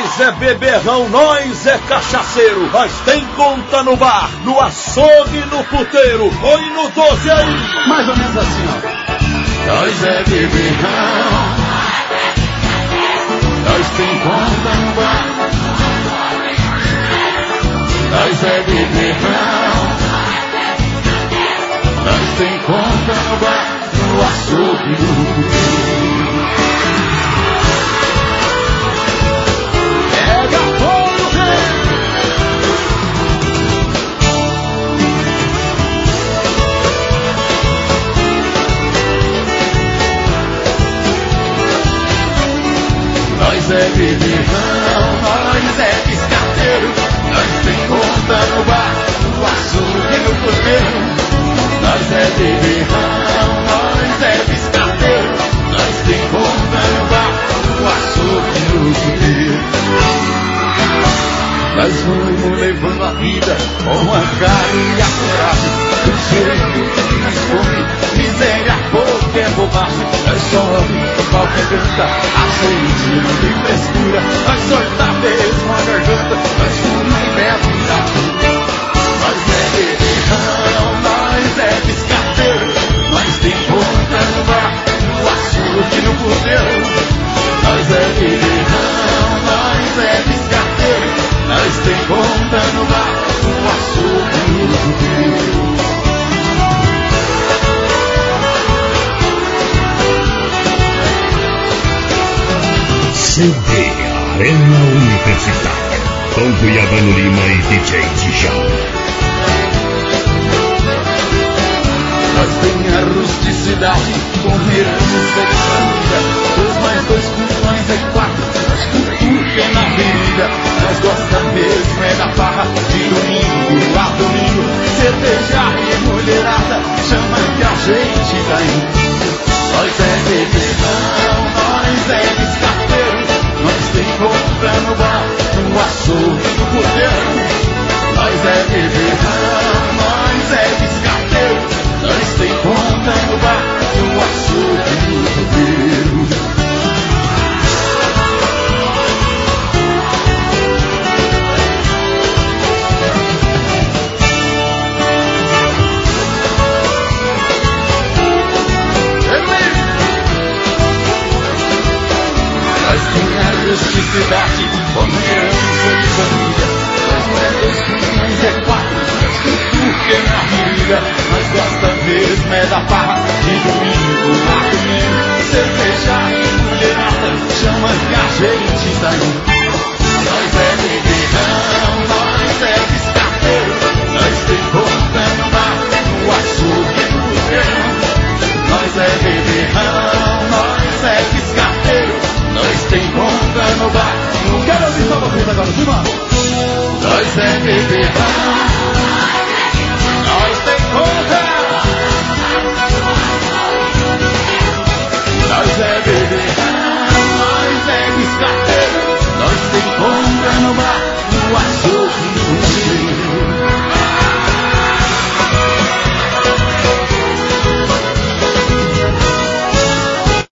Nós é beberrão, nós é cachaceiro. Nós tem conta no bar, no açougue e no puteiro. Põe no 12 aí. Mais ou menos assim, ó. Nós é beberrão, nós tem conta no bar. Nós é beberrão, nós tem conta no bar, no açougue e no puteiro. Pega fogo, nós é beberrão, nós é piscateiro, nós tem conta no bar, no açougue e no puteiro. Nós é beberrão, nós é piscateiro, nós tem conta no bar, no açougue e no puteiro. Nós vamos levando a vida com a cara e a coragem, do jeito que nós come, miséria, pouco é bobagem. Nós sobe, o pau que canta, a gente não tem frescura. Nós solta mesmo a garganta, nós fuma e bebe da vida. Nós é beberrão, nós é piscateiro, nós tem conta no bar, no açougue e no puteiro. Nós é beberrão, nós é piscateiro, nós tem conta no bar, no açougue e no puteiro. CD Arena Universitária, com Cuiabano Lima e DJ Tijão. Nós tem a rusticidade, com herança de família. 2 mais 2 com nós é 4, nós com tudo que é na avenida. Nós gosta mesmo é da farra, de domingo a domingo. Cerveja e mulherada, chama que a gente tá indo. Nós é beberrão, nós é piscateiro, nós tem conta no bar, no açougue e no puteiro. Nós é beberrão, nós é piscateiro, nós tem conta no bar, no açougue e no puteiro. Nós tem a rusticidade, como herança de família. 2 mais 2 com nós é 4, nós com tudo que é na avenida. Nós gosta mesmo é da farra, de domingo a domingo. Cerveja e mulherada, chama que a gente tá indo. Nós é beberrão, nós é piscateiro, nós tem conta no bar, no açougue e no puteiro. Nós é beberrão, nós é piscateiro, nós tem conta no bar, no... Quero ouvir só vocês agora, Simão. Nós é beberrão, nós tem conta. Nós é beberrão, nós é piscateiro, nós tem conta no bar, no açougue e no puteiro.